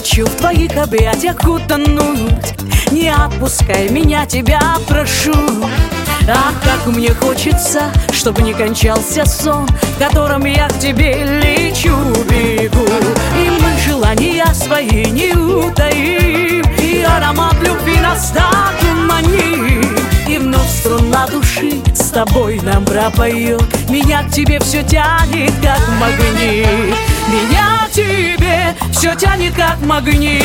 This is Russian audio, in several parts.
хочу в твоих объятиях утонуть. Не отпускай меня, тебя прошу. Ах, как мне хочется, чтобы не кончался сон, в котором я к тебе лечу, бегу. И мы желания свои не утаим, и аромат любви нас так манит. И вновь струна души с тобой нам пропоет. Меня к тебе все тянет, как магнит. Меня к тебе все тянет, как магнит.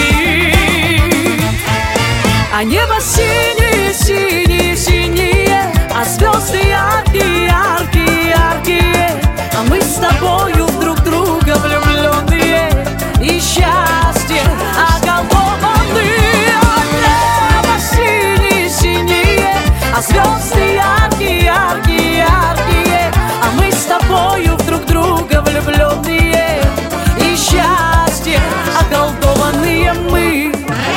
А небо синее, синее, синее, а звезды яркие, яркие, яркие. А мы с тобою в друг друга влюбленные и счастье околдованные. А небо синее, синее, а звезды яркие, яркие, яркие. А мы с тобою в друг друга влюбленные и счастье околдованные мы.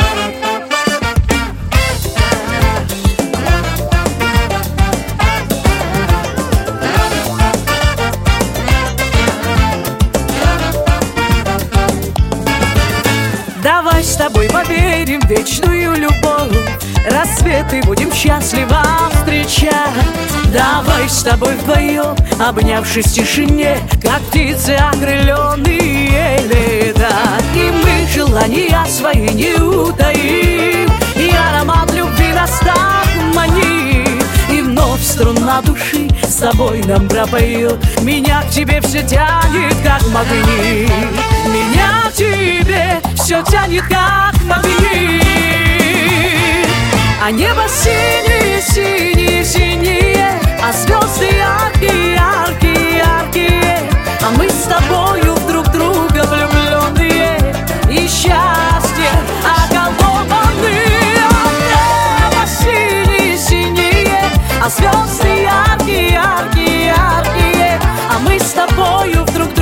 Давай с тобой поверим в вечную любовь, рассветы будем счастливо встречать. Давай с тобой вдвоем, обнявшись в тишине, как птицы окрыленные летать. И мы желания свои не утаим, и аромат любви нас так манит. И вновь струна души с тобой нам пропоет. Меня к тебе все тянет, как магнит. Меня к тебе все тянет, как магнит. А небо синее, синее, синее, а звезды яркие, яркие, яркие. А мы с тобою в друг друга влюбленные и счастье околдованные. А небо синее, синее, а звезды яркие, яркие, яркие. А мы с тобою в друг друга